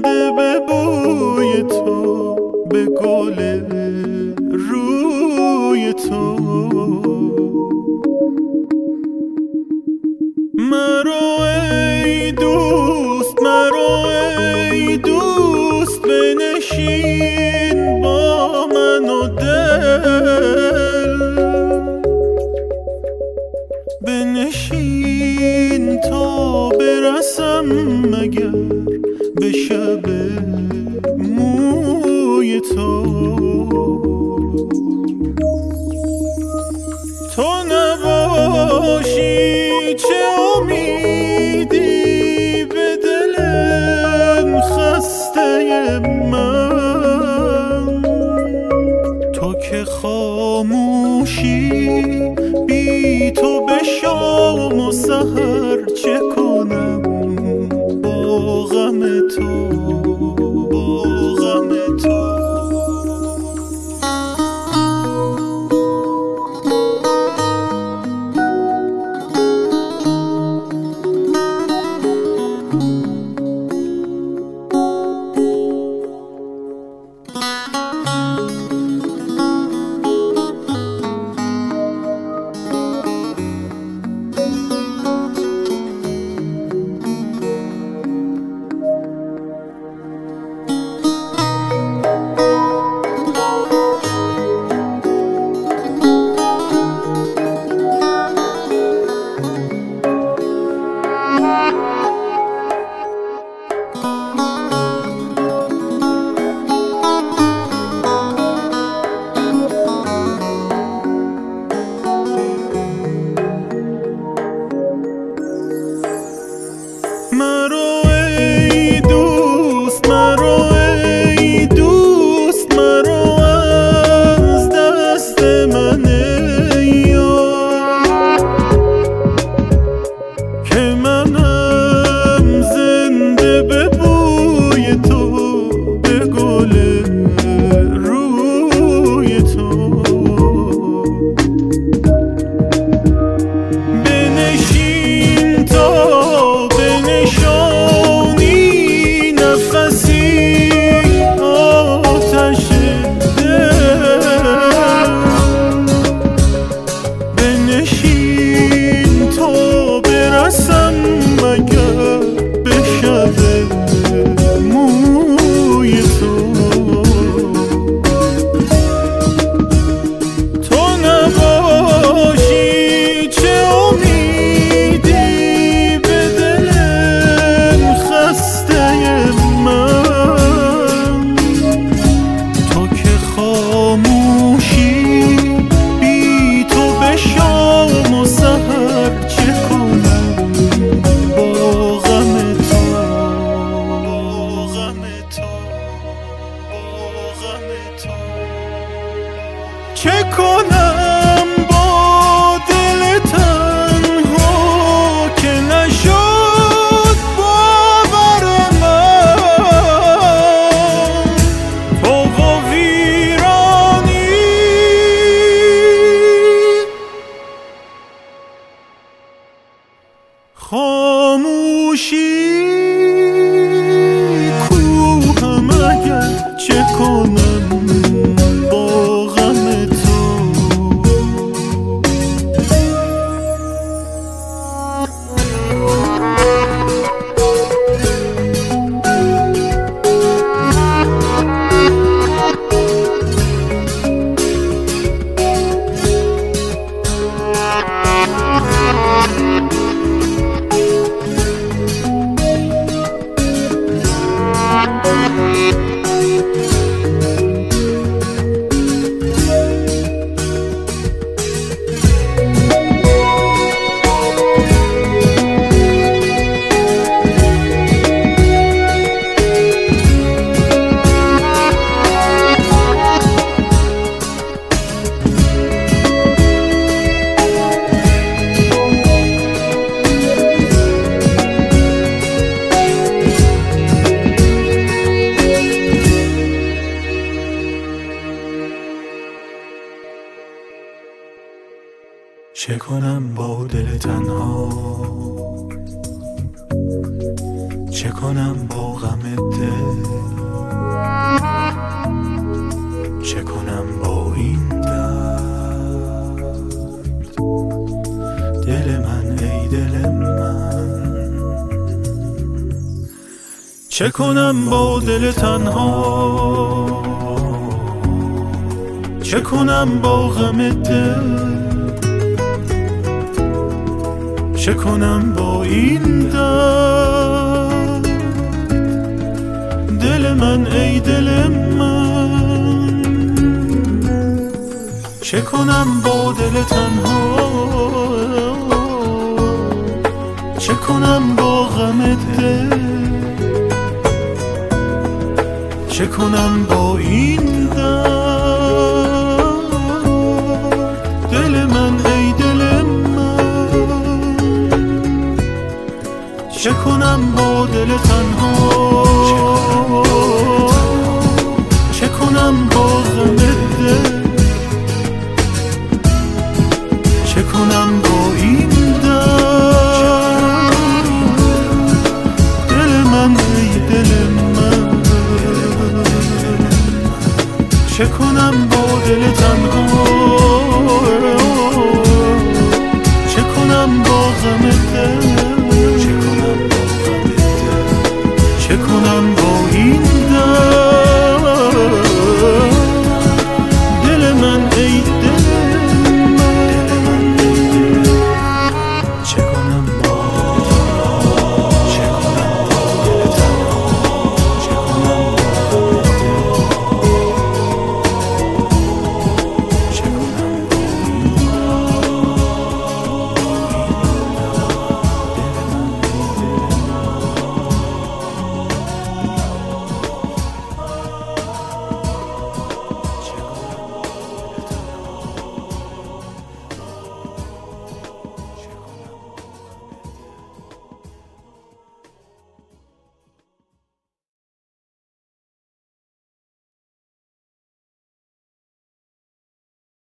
زنده به بوی تو، به گل روی تو. مرو ای دوست، مرو ای دوست، بنشین با من و دل، بنشین تا برسم مگر به شب موی تو. تو نباشی چه امیدی به دل خسته من، تو که خاموشی بی تو به شام و سحر چه کنم با غم تو، با غم تو. مرو ای دوست، مرو ای دوست، مرو از دست من یار، که منم زنده به بوی تو، به گل روی تو. بنشین تا بنشانی نفسی آتش دل، بنشین تا برسم مگر به شب موی تو. تو نباشی چه امیدی به دل خسته من، تو که خاموشی بی تو به شام و سحر چه کنم با غم تو، با غم تو، با غم تو. چه کنم با دل تنها که نشد باور من، تو و ویرانی خاموشی کوهم اگر چه کنم با غم تو. چه کنم با دل تنها، چه کنم با غم دل، چه کنم با این درد. دل من ای دل من، چه کنم با دل تنها، چه کنم با غم دل، چه کنم با این درد. دل من ای دل من، چه کنم با دل تنها، چه کنم با غم دل، چه کنم با این درد. دل من ای دل من، چه کنم با دل تنها، چه کنم با غم دل، چه کنم با این درد. دل من ای دل من، چه کنم با دل تنها، چه کنم با غم دل، چه کنم با این